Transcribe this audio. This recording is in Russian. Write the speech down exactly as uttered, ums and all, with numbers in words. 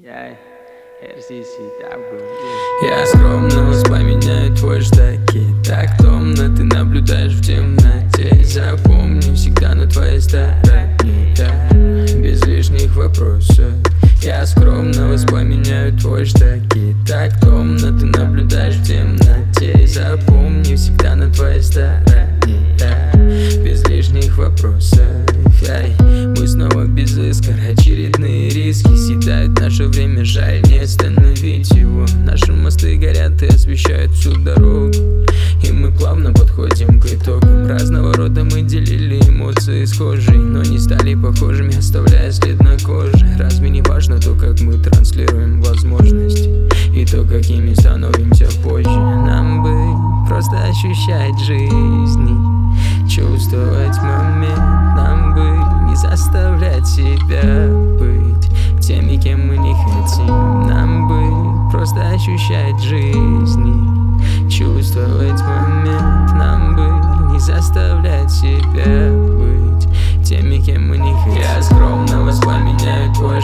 Я скромно воспламеняю твой штаки. Так томно ты наблюдаешь в темноте. Запомни, всегда на твоей стороне, без лишних вопросов. Я скромно воспламеняю твой штаки. Так томно ты наблюдаешь в темноте. Запомни, всегда на твоей стороне, без лишних вопросов. Ай, мы снова без искр, очередные риски съедают наше время, жаль не остановить его. Наши мосты горят и освещают всю дорогу, и мы плавно подходим к итогам. Разного рода мы делили эмоции схожие, но не стали похожими, оставляя след на коже. Разве не важно то, как мы транслируем возможности, и то, какими становимся позже? Нам бы просто ощущать жизнь, чувствовать момент. Нам бы не заставлять себя быть теми, кем мы не хотим. Нам бы просто ощущать жизнь, чувствовать момент. Нам бы не заставлять себя быть теми, кем мы не хотим. Я скромно воспламеняю твой